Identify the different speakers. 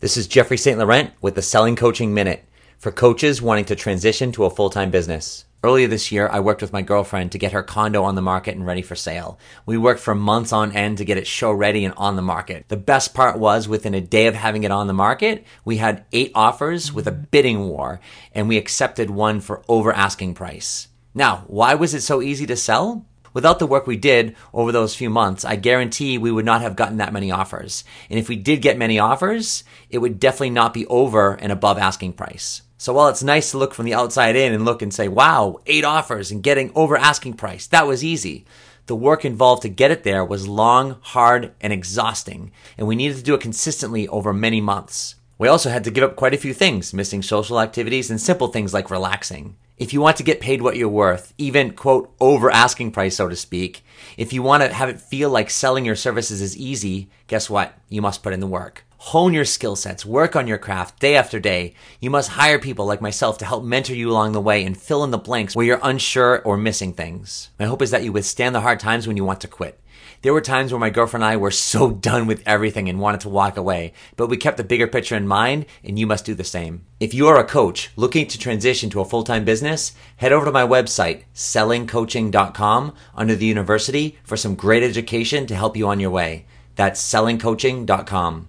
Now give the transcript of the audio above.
Speaker 1: This is Jeffrey St. Laurent with the Selling Coaching Minute for coaches wanting to transition to a full-time business. Earlier this year, I worked with my girlfriend to get her condo on the market and ready for sale. We worked for months on end to get it show ready and on the market. The best part was within a day of having it on the market, we had 8 offers with a bidding war, and we accepted one for over asking price. Now, why was it so easy to sell? Without the work we did over those few months, I guarantee we would not have gotten that many offers. And if we did get many offers, it would definitely not be over and above asking price. So while it's nice to look from the outside in and look and say, wow, 8 offers and getting over asking price, that was easy. The work involved to get it there was long, hard, and exhausting, and we needed to do it consistently over many months. We also had to give up quite a few things, missing social activities and simple things like relaxing. If you want to get paid what you're worth, even, quote, over asking price, so to speak, if you want to have it feel like selling your services is easy, guess what? You must put in the work. Hone your skill sets, work on your craft day after day. You must hire people like myself to help mentor you along the way and fill in the blanks where you're unsure or missing things. My hope is that you withstand the hard times when you want to quit. There were times where my girlfriend and I were so done with everything and wanted to walk away, but we kept the bigger picture in mind, and you must do the same. If you are a coach looking to transition to a full-time business, head over to my website, sellingcoaching.com, under the university for some great education to help you on your way. That's sellingcoaching.com.